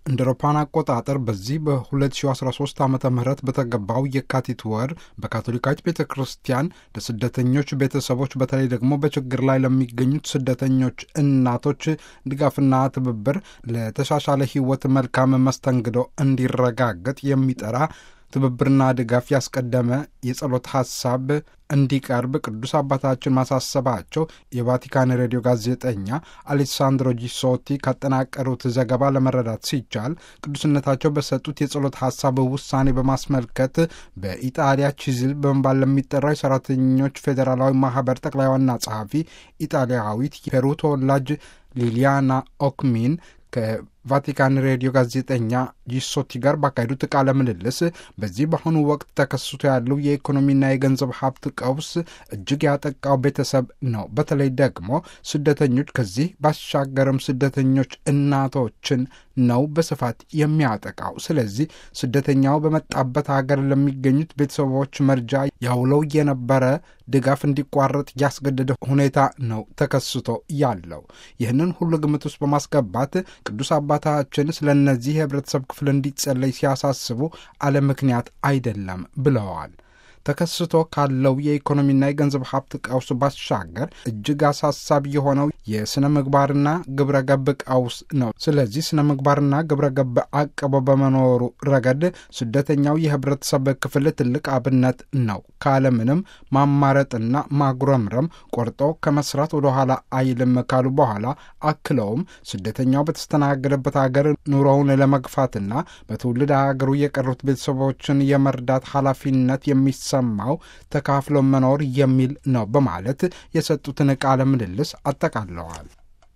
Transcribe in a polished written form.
እንደ አውሮፓውያን አቆጣጠር በዚህ በ2013 ዓመተ ምህረት በተገባው የካቲት ወር በካቶሊካዊት ቤተ ክርስቲያን ለስደተኞች ቤተሰቦች በተለይ ደግሞ በችግር ላይ ለሚገኙት ስደተኞች እናቶች ድጋፍና ትብብር ለተሻሻለ ሕይወት መልካም መስተንግዶ እንዲረጋገጥ የሚጠራ ትብብርና ድጋፍ ያስቀደመ የጸሎት ሐሳብ እንዲቀርብ ቅዱስ አባታችን ማሳሰባቸው የቫቲካን ሬዲዮ ጋዜጠኛ አሌሳንድሮ ጂሶቲ ካጠናቀሩት ዘገባ ለመረዳት ሲቻል ቅዱስነታቸው በሰጡት የጸሎት ሐሳብ ውሳኔ በማስመልከት በኢጣሊያ ቺዝል በመባል ለሚጠራው የሰራተኞች ፌዴራላዊ ማህበር ጠቅላይ ዋና ጸሐፊ ኢጣሊያዊት ፔሩ ተወላጅ ሊሊያና ኦክሚን ከቫቲካን ሬዲዮ ጋዜጠኛ ጂሶቲ ጋር ባካሄዱት ቃለ ምልልስ በዚህ በአሁኑ ወቅት ተከስቶ ያለው የኢኮኖሚና የገንዘብ ሀብት ቀውስ እጅግ ያጠቃው ቤተሰብ ነው። በተለይ ደግሞ ስደተኞች፣ ከዚህ ባሻገርም ስደተኞች እናቶችን ነው በስፋት የሚያጠቃው። ስለዚህ ስደተኛው በመጣበት ሀገር ለሚገኙት ቤተሰቦች መርጃ ያውለው የነበረ ድጋፍ እንዲቋረጥ ያስገደደ ሁኔታ ነው ተከስቶ ያለው። ይህንን ሁሉ ግምት ውስጥ በማስገባት ቅዱስ አባታችን ስለ እነዚህ የህብረተሰብ ክፍል እንዲጸለይ ሲያሳስቡ አለ ምክንያት አይደለም ብለዋል። ተከስቶ ካለው የኢኮኖሚና የገንዘብ ሀብት ቀውስ ባሻገር እጅግ አሳሳቢ የሆነው የስነ ምግባርና ግብረ ገብ ቀውስ ነው። ስለዚህ ስነ ምግባርና ግብረ ገብ አቅቦ በመኖሩ ረገድ ስደተኛው የህብረተሰብ ክፍል ትልቅ አብነት ነው። ካለምንም ማማረጥና ማጉረምረም ቆርጦ ከመስራት ወደ ኋላ አይልም ካሉ በኋላ አክለውም ስደተኛው በተስተናገደበት ሀገር ኑሮውን ለመግፋትና በትውልድ ሀገሩ የቀሩት ቤተሰቦችን የመርዳት ኃላፊነት የሚሰማው ተካፍሎ መኖር የሚል ነው በማለት የሰጡትን ቃለ ምልልስ አጠቃለዋል።